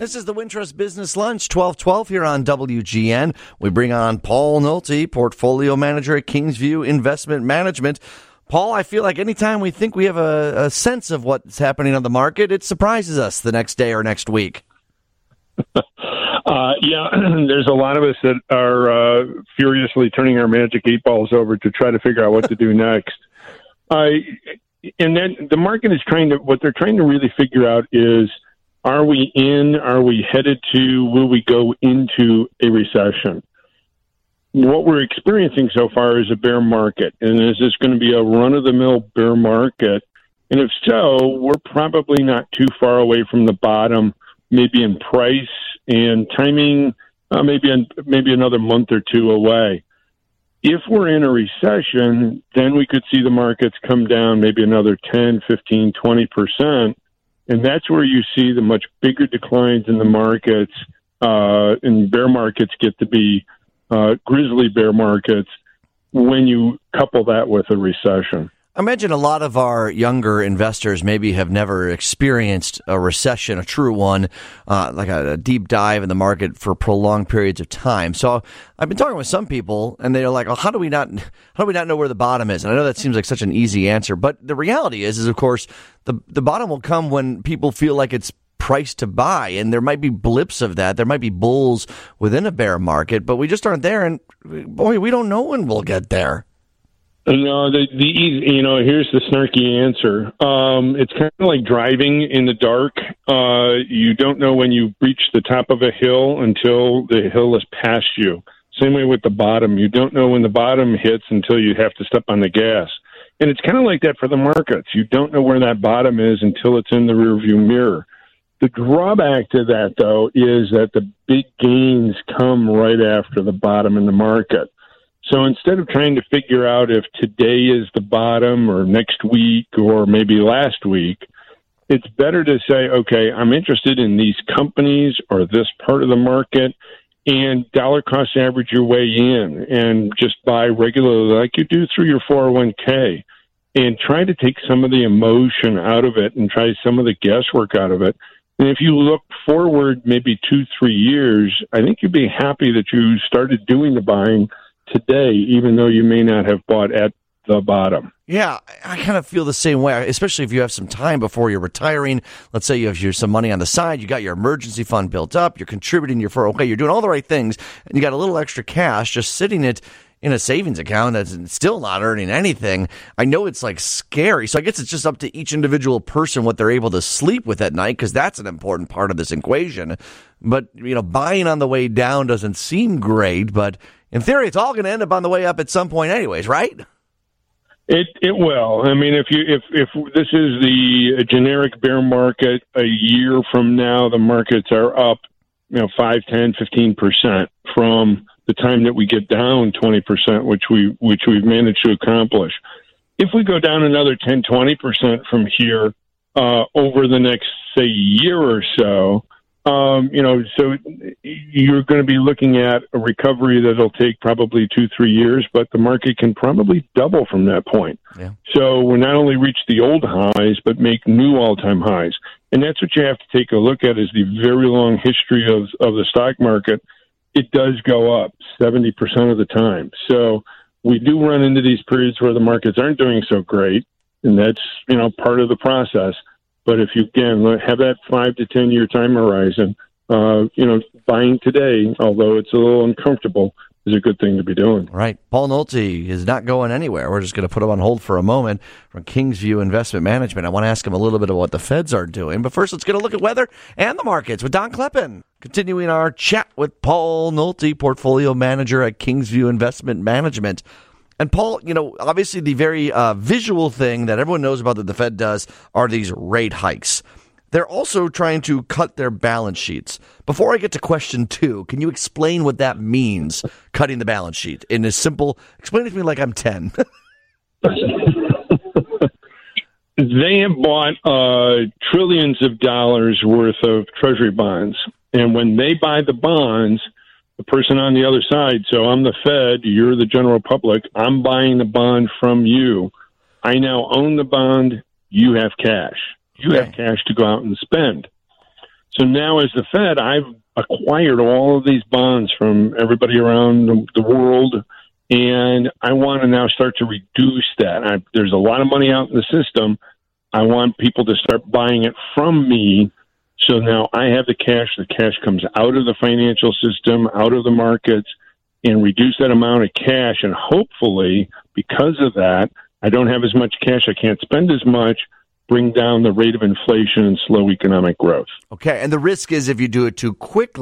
This is the Wintrust Business Lunch, 1212 here on WGN. We bring on Paul Nolte, Portfolio Manager at Kingsview Investment Management. Paul, I feel like anytime we think we have a sense of what's happening on the market, it surprises us the next day or next week. Yeah, there's a lot of us that are furiously turning our magic 8 balls over to try to figure out what to do next. And then the market is what they're trying to really figure out is, are we in, are we headed to, will we go into a recession? What we're experiencing so far is a bear market. And is this going to be a run-of-the-mill bear market? And if so, we're probably not too far away from the bottom, maybe in price and timing, maybe another month or two away. If we're in a recession, then we could see the markets come down maybe another 10, 15, 20%. And that's where you see the much bigger declines in the markets, and bear markets get to be grizzly bear markets when you couple that with a recession. I imagine a lot of our younger investors maybe have never experienced a recession, a true one, like a deep dive in the market for prolonged periods of time. So I've been talking with some people, and they're like, "Oh, how do we not know where the bottom is?" And I know that seems like such an easy answer, but the reality is of course, the bottom will come when people feel like it's priced to buy, and there might be blips of that. There might be bulls within a bear market, but we just aren't there. And boy, we don't know when we'll get there. No, here's the snarky answer. It's kind of like driving in the dark. You don't know when you reach the top of a hill until the hill is past you. Same way with the bottom. You don't know when the bottom hits until you have to step on the gas. And it's kind of like that for the markets. You don't know where that bottom is until it's in the rearview mirror. The drawback to that, though, is that the big gains come right after the bottom in the market. So instead of trying to figure out if today is the bottom or next week or maybe last week, it's better to say, okay, I'm interested in these companies or this part of the market, and dollar cost average your way in and just buy regularly like you do through your 401k, and try to take some of the emotion out of it and try some of the guesswork out of it. And if you look forward maybe 2-3 years, I think you'd be happy that you started doing the buying today, even though you may not have bought at the bottom. Yeah, I kind of feel the same way, especially if you have some time before you're retiring. Let's say you have some money on the side, you got your emergency fund built up, you're contributing your 401k, you're doing all the right things, and you got a little extra cash just sitting it in a savings account that's still not earning anything. I know it's like scary. So I guess it's just up to each individual person what they're able to sleep with at night, because that's an important part of this equation. But, buying on the way down doesn't seem great, but in theory, it's all going to end up on the way up at some point anyways, right? It will. I mean, if this is the generic bear market, a year from now, the markets are up, 5, 10, 15% from the time that we get down 20%, which we've managed to accomplish. If we go down another 10, 20% from here over the next, say, year or so, so you're going to be looking at a recovery that'll take probably 2-3 years, but the market can probably double from that point. Yeah. So we'll not only reach the old highs, but make new all-time highs. And that's what you have to take a look at, is the very long history of the stock market. It does go up 70% of the time. So we do run into these periods where the markets aren't doing so great, and that's, part of the process. But if you can have that 5 to 10 year time horizon, buying today, although it's a little uncomfortable, is a good thing to be doing. Right. Paul Nolte is not going anywhere. We're just going to put him on hold for a moment from Kingsview Investment Management. I want to ask him a little bit of what the Feds are doing. But first, let's get a look at weather and the markets with Don Kleppen. Continuing our chat with Paul Nolte, Portfolio Manager at Kingsview Investment Management. And Paul, obviously the very visual thing that everyone knows about that the Fed does are these rate hikes. They're also trying to cut their balance sheets. Before I get to question 2, can you explain what that means, cutting the balance sheet? In a simple, explain it to me like I'm 10. They have bought trillions of dollars worth of treasury bonds. And when they buy the bonds, the person on the other side, so I'm the Fed, you're the general public, I'm buying the bond from you. I now own the bond, you have cash. You have cash to go out and spend. So now as the Fed, I've acquired all of these bonds from everybody around the world, and I want to now start to reduce that. There's a lot of money out in the system. I want people to start buying it from me. So now I have the cash. The cash comes out of the financial system, out of the markets, and reduce that amount of cash. And hopefully, because of that, I don't have as much cash. I can't spend as much, bring down the rate of inflation and slow economic growth. Okay. And the risk is if you do it too quickly, ...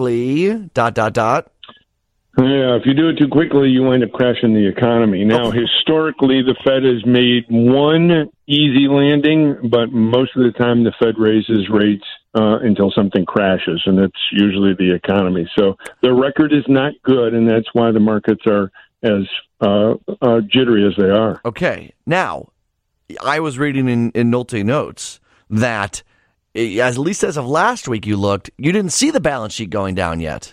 Yeah, if you do it too quickly, you wind up crashing the economy. Now, historically, the Fed has made one easy landing, but most of the time the Fed raises rates until something crashes, and it's usually the economy. So their record is not good, and that's why the markets are as jittery as they are. Okay. Now, I was reading in Nolte Notes that, at least as of last week you didn't see the balance sheet going down yet.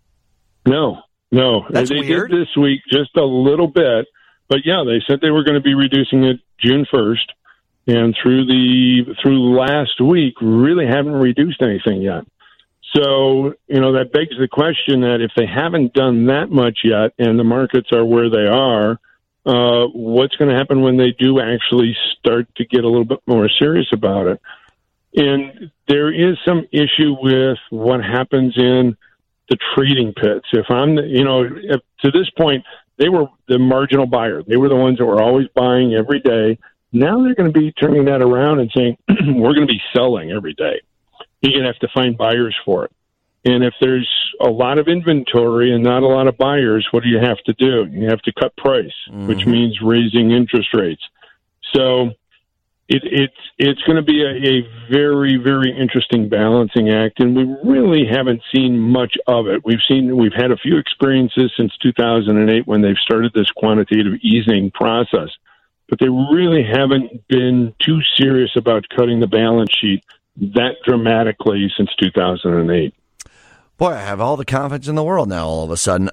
No, that's they weird. did this week just a little bit, but yeah, they said they were going to be reducing it June 1st, and through last week, really haven't reduced anything yet. So, that begs the question that if they haven't done that much yet, and the markets are where they are, what's going to happen when they do actually start to get a little bit more serious about it? And there is some issue with what happens in the trading pits. If I'm, to this point, they were the marginal buyer. They were the ones that were always buying every day. Now they're going to be turning that around and saying, we're going to be selling every day. You're going to have to find buyers for it. And if there's a lot of inventory and not a lot of buyers, what do you have to do? You have to cut price, which means raising interest rates. So it's going to be a very, very interesting balancing act, and we really haven't seen much of it. We've had a few experiences since 2008 when they've started this quantitative easing process, but they really haven't been too serious about cutting the balance sheet that dramatically since 2008. Boy, I have all the confidence in the world now all of a sudden.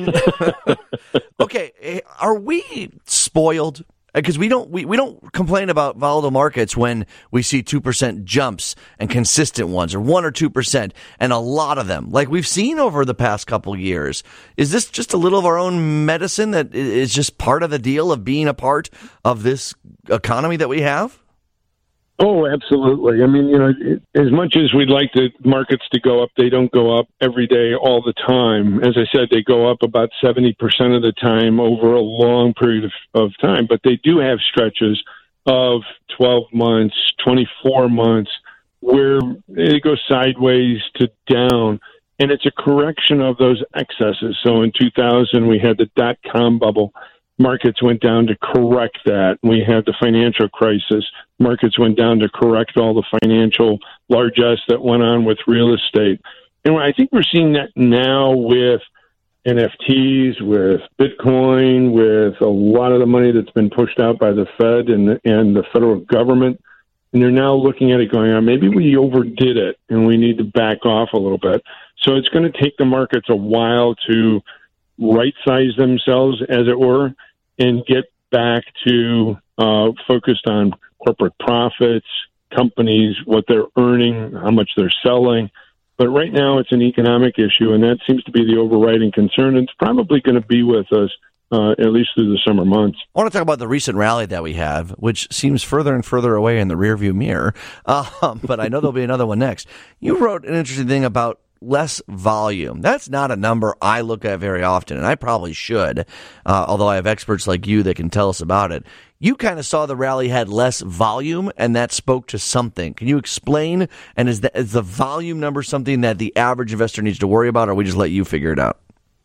Okay, are we spoiled? Because we don't complain about volatile markets when we see 2% jumps and consistent ones, or 1 or 2%, and a lot of them, like we've seen over the past couple years. Is this just a little of our own medicine that is just part of the deal of being a part of this economy that we have? Oh, absolutely. I mean, as much as we'd like the markets to go up, they don't go up every day all the time. As I said, they go up about 70% of the time over a long period of time. But they do have stretches of 12 months, 24 months, where it goes sideways to down. And it's a correction of those excesses. So in 2000, we had the dot-com bubble. Markets went down to correct that. We had the financial crisis. Markets went down to correct all the financial largesse that went on with real estate. And I think we're seeing that now with NFTs, with Bitcoin, with a lot of the money that's been pushed out by the Fed and the federal government. And they're now looking at it going, maybe we overdid it and we need to back off a little bit. So it's going to take the markets a while to right-size themselves, as it were, and get back to focused on corporate profits, companies, what they're earning, how much they're selling. But right now it's an economic issue, and that seems to be the overriding concern. It's probably going to be with us at least through the summer months. I want to talk about the recent rally that we have, which seems further and further away in the rearview mirror. But I know there'll be another one next. You wrote an interesting thing about less volume. That's not a number I look at very often, and I probably should, although I have experts like you that can tell us about it. You kind of saw the rally had less volume, and that spoke to something. Can you explain? And is the volume number something that the average investor needs to worry about, or we just let you figure it out?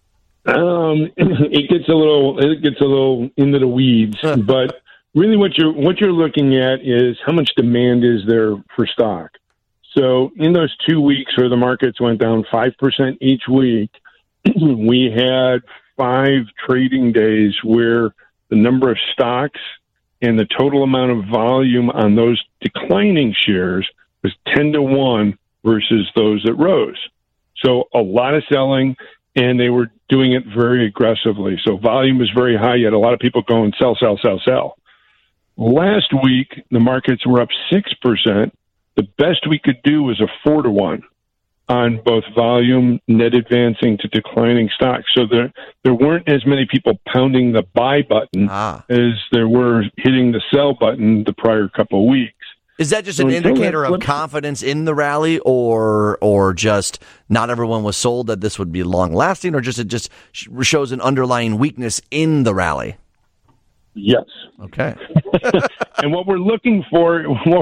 It gets a little into the weeds, but really what you're looking at is how much demand is there for stock. So in those 2 weeks where the markets went down 5% each week, we had 5 trading days where the number of stocks and the total amount of volume on those declining shares was 10-1 versus those that rose. So a lot of selling, and they were doing it very aggressively. So volume was very high. You had a lot of people going sell, sell, sell, sell. Last week, the markets were up 6%. The best we could do was a 4-1. on both volume, net advancing to declining stocks. So there weren't as many people pounding the buy button as there were hitting the sell button the prior couple of weeks. Is that just an indicator of confidence in the rally, or just not everyone was sold that this would be long lasting, or just it just shows an underlying weakness in the rally? Yes. Okay. And what we're looking for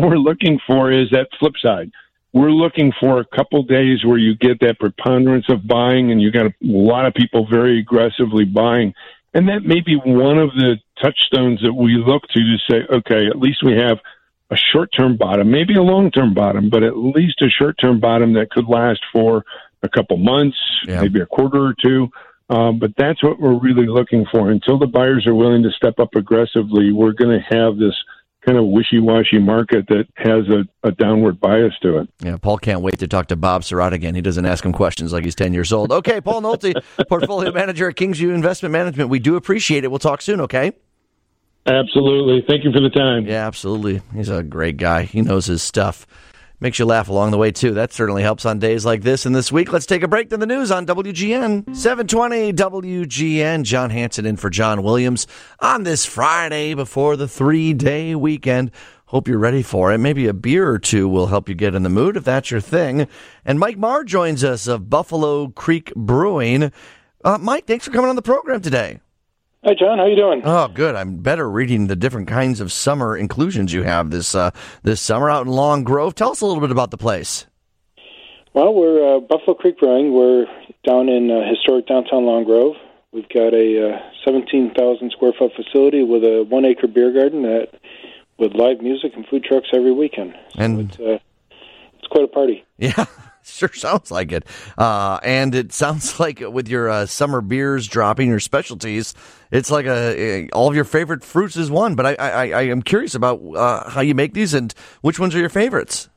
is that flip side. We're looking for a couple days where you get that preponderance of buying, and you got a lot of people very aggressively buying. And that may be one of the touchstones that we look to say, okay, at least we have a short-term bottom, maybe a long-term bottom, but at least a short-term bottom that could last for a couple months, maybe a quarter or two. But that's what we're really looking for. Until the buyers are willing to step up aggressively, we're going to have this kind of wishy-washy market that has a downward bias to it. Yeah, Paul can't wait to talk to Bob Surratt again. He doesn't ask him questions like he's 10 years old. Okay, Paul Nolte, portfolio manager at Kingsview Investment Management. We do appreciate it. We'll talk soon, okay? Absolutely. Thank you for the time. Yeah, absolutely. He's a great guy. He knows his stuff. Makes you laugh along the way, too. That certainly helps on days like this. And this week, let's take a break to the news on WGN. 720 WGN. John Hanson in for John Williams on this Friday before the 3-day weekend. Hope you're ready for it. Maybe a beer or two will help you get in the mood if that's your thing. And Mike Marr joins us of Buffalo Creek Brewing. Mike, thanks for coming on the program today. Hi, John. How you doing? Oh, good. I'm better reading the different kinds of summer inclusions you have this summer out in Long Grove. Tell us a little bit about the place. Well, we're Buffalo Creek Brewing. We're down in historic downtown Long Grove. We've got a 17,000 square foot facility with a 1 acre beer garden with live music and food trucks every weekend. So and it's quite a party. Yeah. Sure sounds like it. And it sounds like with your summer beers dropping, your specialties, it's like all of your favorite fruits is one. But I am curious about how you make these and which ones are your favorites.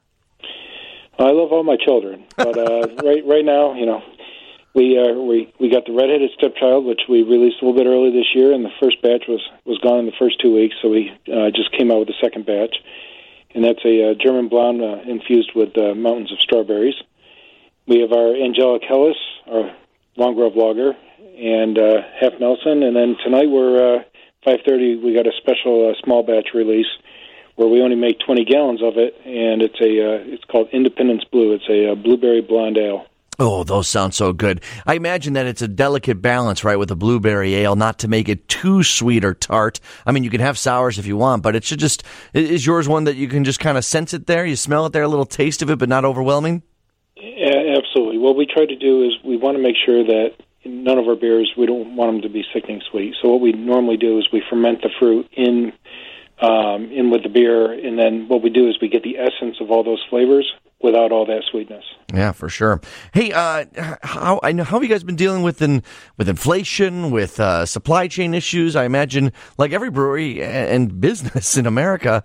I love all my children. But right now, we got the Redheaded Stepchild, which we released a little bit early this year, and the first batch was gone in the first 2 weeks, so we just came out with the second batch. And that's a German blonde infused with mountains of strawberries. We have our Angelic Hellas, our Long Grove lager, and Half Nelson. And then tonight we're 5:30. We got a special small batch release where we only make 20 gallons of it, and it's called Independence Blue. It's a blueberry blonde ale. Oh, those sound so good. I imagine that it's a delicate balance, right, with a blueberry ale, not to make it too sweet or tart. I mean, you can have sours if you want, but it should just, is yours one that you can just kind of sense it there? You smell it there, a little taste of it, but not overwhelming? Yeah, absolutely. What we try to do is we want to make sure that none of our beers, we don't want them to be sickening sweet. So what we normally do is we ferment the fruit in with the beer, and then what we do is we get the essence of all those flavors without all that sweetness. Yeah, for sure. Hey, how have you guys been dealing with inflation, with supply chain issues? I imagine, like every brewery and business in America,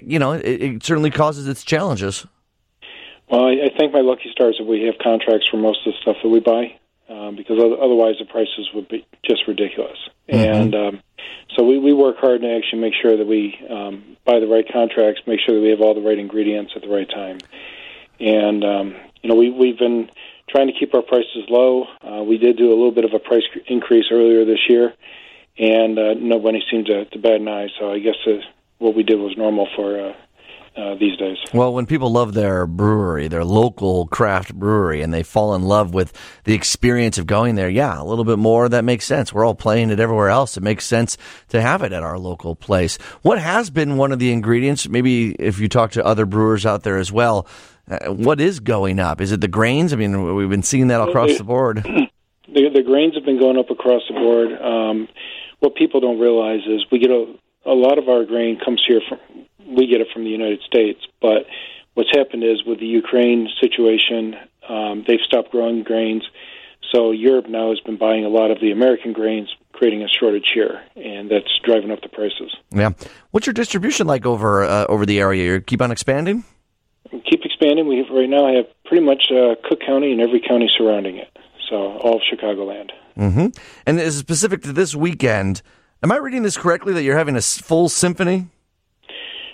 it certainly causes its challenges. Well, I thank my lucky stars that we have contracts for most of the stuff that we buy, because otherwise the prices would be just ridiculous. Mm-hmm. And so we work hard to actually make sure that we buy the right contracts, make sure that we have all the right ingredients at the right time. And, we've been trying to keep our prices low. We did do a little bit of a price increase earlier this year, and nobody seemed to bat an eye. So I guess what we did was normal for these days. Well, when people love their brewery, their local craft brewery, and they fall in love with the experience of going there, yeah, a little bit more, that makes sense. We're all playing it everywhere else. It makes sense to have it at our local place. What has been one of the ingredients, maybe if you talk to other brewers out there as well, what is going up? Is it the grains? I mean, we've been seeing that across the board. The grains have been going up across the board. What people don't realize is we get a lot of our grain comes here we get it from the United States, but what's happened is with the Ukraine situation, they've stopped growing grains. So Europe now has been buying a lot of the American grains, creating a shortage here, and that's driving up the prices. Yeah. What's your distribution like over the area? You keep on expanding? We keep expanding. Right now I have pretty much Cook County and every county surrounding it, so all of Chicagoland. Mm-hmm. And is it specific to this weekend? Am I reading this correctly that you're having a full symphony?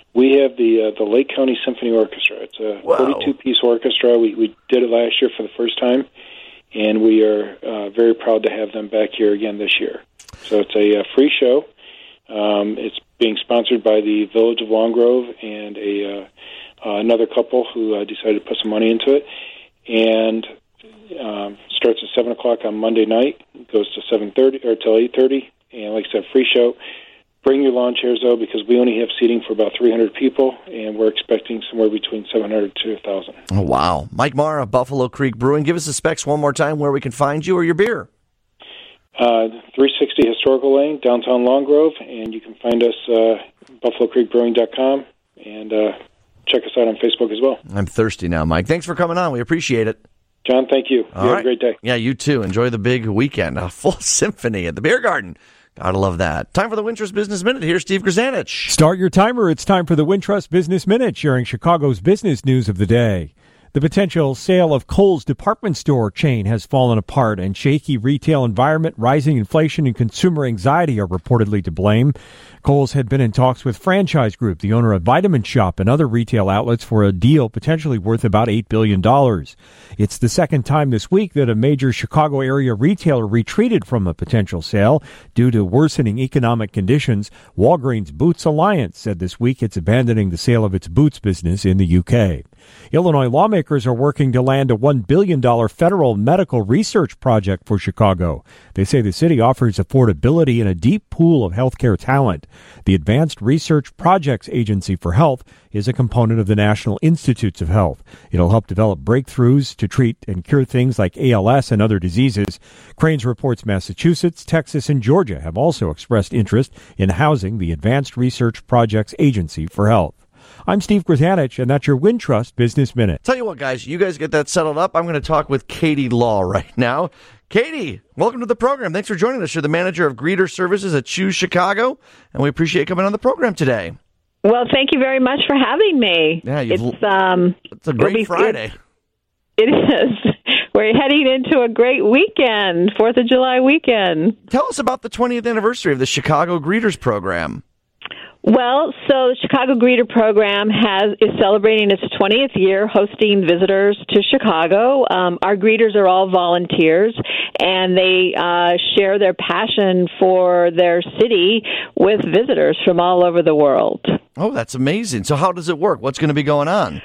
We have the Lake County Symphony Orchestra. It's a 42-piece orchestra. We did it last year for the first time, and we are very proud to have them back here again this year. So it's a free show. It's being sponsored by the Village of Long Grove and another couple who decided to put some money into it. And starts at 7 o'clock on Monday night, goes to 7:30 or till 8:30. And like I said, free show. Bring your lawn chairs, though, because we only have seating for about 300 people, and we're expecting somewhere between 700 to 1,000. Oh, wow. Mike Marra, Buffalo Creek Brewing. Give us the specs one more time where we can find you or your beer. 360 Historical Lane, downtown Long Grove, and you can find us BuffaloCreekBrewing.com, and check us out on Facebook as well. I'm thirsty now, Mike. Thanks for coming on. We appreciate it. John, thank you. You have a great day. Yeah, you too. Enjoy the big weekend. A full symphony at the Beer Garden. Gotta love that. Time for the Wintrust Business Minute. Here's Steve Grzanich. Start your timer. It's time for the Wintrust Business Minute, sharing Chicago's business news of the day. The potential sale of Kohl's department store chain has fallen apart, and shaky retail environment, rising inflation, and consumer anxiety are reportedly to blame. Kohl's had been in talks with Franchise Group, the owner of Vitamin Shoppe and other retail outlets, for a deal potentially worth about $8 billion. It's the second time this week that a major Chicago area retailer retreated from a potential sale due to worsening economic conditions. Walgreens Boots Alliance said this week it's abandoning the sale of its boots business in the UK. Illinois lawmakers are working to land a $1 billion federal medical research project for Chicago. They say the city offers affordability and a deep pool of healthcare talent. The Advanced Research Projects Agency for Health is a component of the National Institutes of Health. It'll help develop breakthroughs to treat and cure things like ALS and other diseases. Cranes reports Massachusetts, Texas, and Georgia have also expressed interest in housing the Advanced Research Projects Agency for Health. I'm Steve Grzanich, and that's your Wintrust Business Minute. Tell you what, guys, you guys get that settled up. I'm going to talk with Katie Law right now. Katie, welcome to the program. Thanks for joining us. You're the manager of greeter services at Choose Chicago, and we appreciate you coming on the program today. Well, thank you very much for having me. Yeah, it's a great Friday. It is. We're heading into a great weekend, 4th of July weekend. Tell us about the 20th anniversary of the Chicago Greeters Program. Well, so the Chicago Greeter Program is celebrating its 20th year, hosting visitors to Chicago. Our greeters are all volunteers, and they share their passion for their city with visitors from all over the world. Oh, that's amazing. So how does it work? What's going to be going on?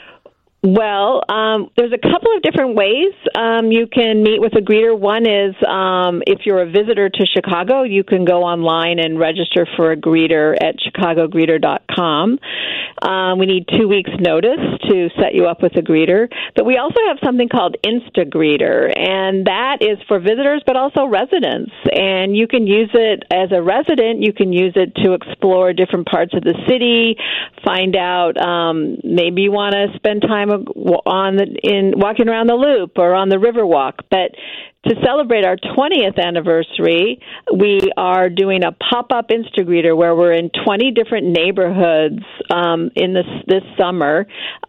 Well, there's a couple of different ways you can meet with a greeter. One is if you're a visitor to Chicago, you can go online and register for a greeter at chicagogreeter.com. We need 2 weeks' notice to set you up with a greeter. But we also have something called InstaGreeter, and that is for visitors but also residents. And you can use it as a resident. You can use it to explore different parts of the city, find out maybe you want to spend time walking around the Loop or on the Riverwalk. But to celebrate our 20th anniversary, we are doing a pop-up InstaGreeter where we're in 20 different neighborhoods in this summer.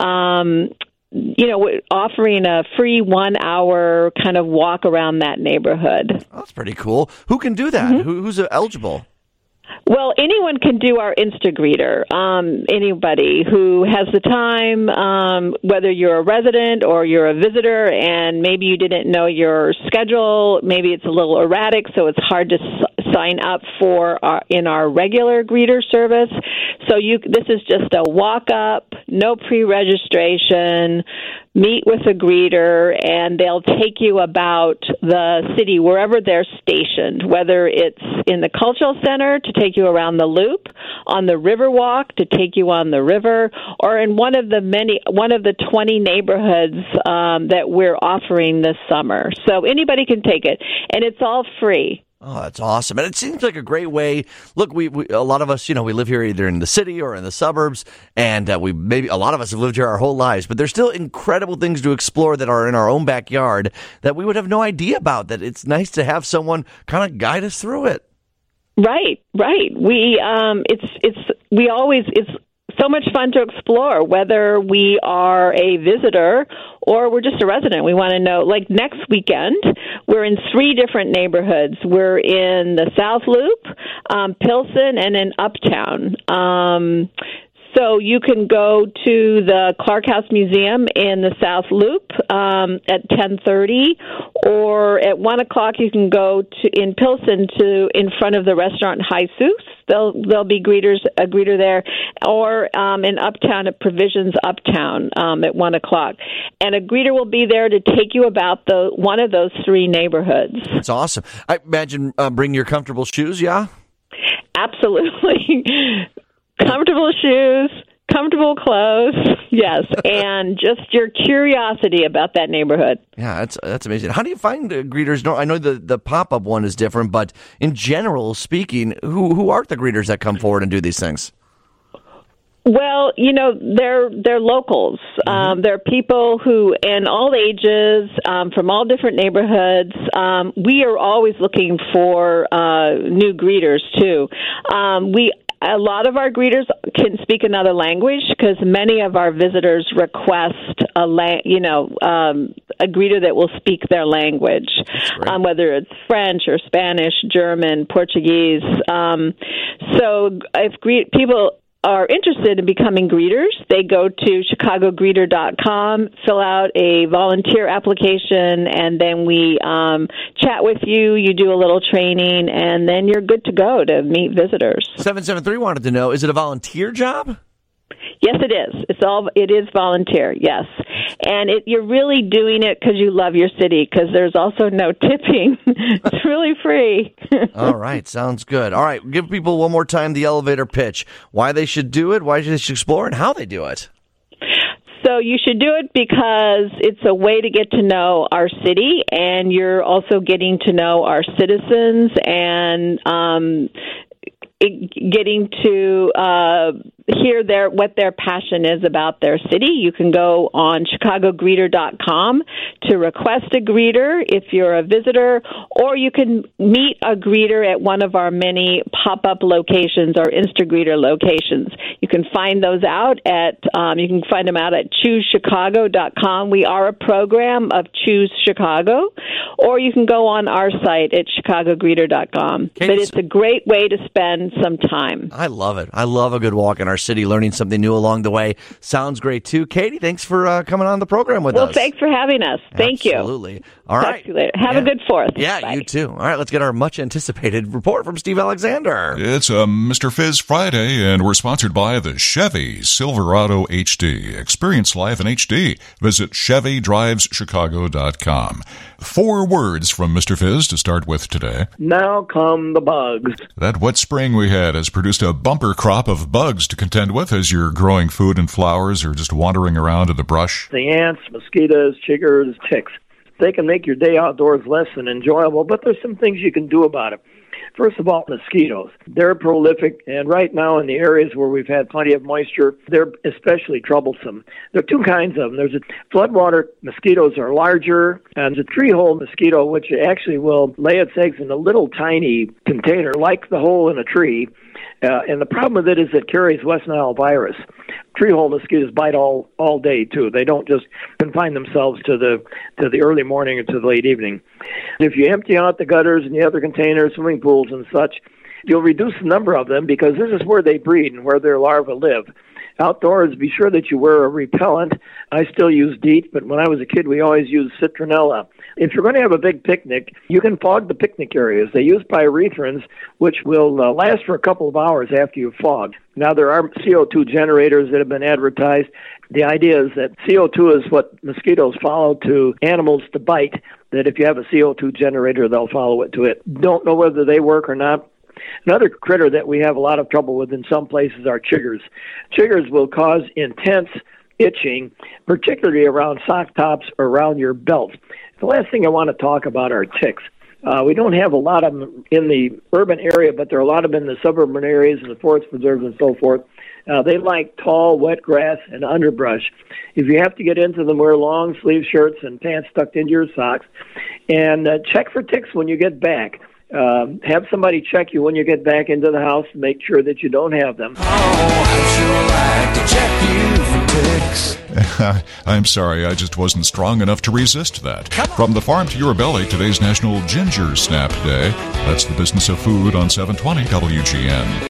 Offering a free 1 hour kind of walk around that neighborhood. Oh, that's pretty cool. Who can do that? Mm-hmm. Who's eligible? Well, anyone can do our InstaGreeter. Anybody who has the time, whether you're a resident or you're a visitor, and maybe you didn't know your schedule, maybe it's a little erratic, so it's hard to sign up for in our regular greeter service. So this is just a walk up, no pre-registration, meet with a greeter, and they'll take you about the city wherever they're stationed, whether it's in the cultural center to take you around the Loop, on the Riverwalk to take you on the river, or in one of the 20 neighborhoods that we're offering this summer. So anybody can take it, and it's all free. Oh, that's awesome. And it seems like a great way. Look, we a lot of us, we live here either in the city or in the suburbs, and a lot of us have lived here our whole lives, but there's still incredible things to explore that are in our own backyard that we would have no idea about, that it's nice to have someone kind of guide us through it. Right. It's so much fun to explore, whether we are a visitor or we're just a resident. We want to know, like next weekend, we're in 3 different neighborhoods. We're in the South Loop, Pilsen, and in Uptown. So you can go to the Clark House Museum in the South Loop at 10:30, or at 1 o'clock you can go to in Pilsen to in front of the restaurant Jesus. There'll be a greeter there, or in Uptown at Provisions Uptown at 1 o'clock, and a greeter will be there to take you about one of those three neighborhoods. That's awesome. I imagine bring your comfortable shoes, yeah? Absolutely. Comfortable shoes, comfortable clothes, yes, and just your curiosity about that neighborhood. Yeah, that's amazing. How do you find greeters? No, I know the pop-up one is different, but in general speaking, who are the greeters that come forward and do these things? Well, they're locals. Mm-hmm. They're people who, in all ages, from all different neighborhoods. We are always looking for new greeters too. A lot of our greeters can speak another language because many of our visitors request a greeter that will speak their language, whether it's French or Spanish, German, Portuguese. So if people are interested in becoming greeters, they go to chicagogreeter.com, fill out a volunteer application, and then we chat with you. You do a little training, and then you're good to go to meet visitors. 773 wanted to know, is it a volunteer job? Yes, it is. It is volunteer, yes. And you're really doing it because you love your city, because there's also no tipping. It's really free. All right, sounds good. All right, give people one more time the elevator pitch. Why they should do it, why they should explore, and how they do it. So you should do it because it's a way to get to know our city, and you're also getting to know our citizens and getting to hear what their passion is about their city. You can go on chicagogreeter.com to request a greeter if you're a visitor, or you can meet a greeter at one of our many pop-up locations or Instagreeter locations. You can find those out at choosechicago.com. We are a program of Choose Chicago, or you can go on our site at chicagogreeter.com. But it's a great way to spend some time. I love it. I love a good walk in our city, learning something new along the way. Sounds great, too. Katie, thanks for coming on the program with us. Well, thanks for having us. Thank you. Absolutely. All right. Talk to you later. Have a good 4th. Yeah, Bye. You too. All right, let's get our much-anticipated report from Steve Alexander. It's a Mr. Fizz Friday, and we're sponsored by the Chevy Silverado HD. Experience life in HD. Visit ChevyDrivesChicago.com. 4 words from Mr. Fizz to start with today. Now come the bugs. That wet spring we had has produced a bumper crop of bugs to contend with as you're growing food and flowers or just wandering around in the brush. The ants, mosquitoes, chiggers, ticks. They can make your day outdoors less than enjoyable, but there's some things you can do about it. First of all, mosquitoes. They're prolific, and right now in the areas where we've had plenty of moisture, they're especially troublesome. There are 2 kinds of them. There's floodwater mosquitoes are larger, and there's a tree hole mosquito, which actually will lay its eggs in a little tiny container, like the hole in a tree. And the problem with it is it carries West Nile virus. Tree hole mosquitoes bite all day too. They don't just confine themselves to the early morning or to the late evening. If you empty out the gutters and the other containers, swimming pools and such, you'll reduce the number of them because this is where they breed and where their larvae live. Outdoors, be sure that you wear a repellent. I still use DEET, but when I was a kid, we always used citronella. If you're going to have a big picnic, you can fog the picnic areas. They use pyrethrins, which will last for a couple of hours after you've fogged. Now, there are CO2 generators that have been advertised. The idea is that CO2 is what mosquitoes follow to animals to bite, that if you have a CO2 generator, they'll follow it to it. Don't know whether they work or not. Another critter that we have a lot of trouble with in some places are chiggers. Chiggers will cause intense itching, particularly around sock tops or around your belt. The last thing I want to talk about are ticks. We don't have a lot of them in the urban area, but there are a lot of them in the suburban areas and the forest preserves and so forth. They like tall, wet grass and underbrush. If you have to get into them, wear long sleeve shirts and pants tucked into your socks. And check for ticks when you get back. Have somebody check you when you get back into the house to make sure that you don't have them. Oh, I'd sure like to check you for ticks. I'm sorry, I just wasn't strong enough to resist that. From the farm to your belly, today's National Ginger Snap Day. That's the business of food on 720 WGN.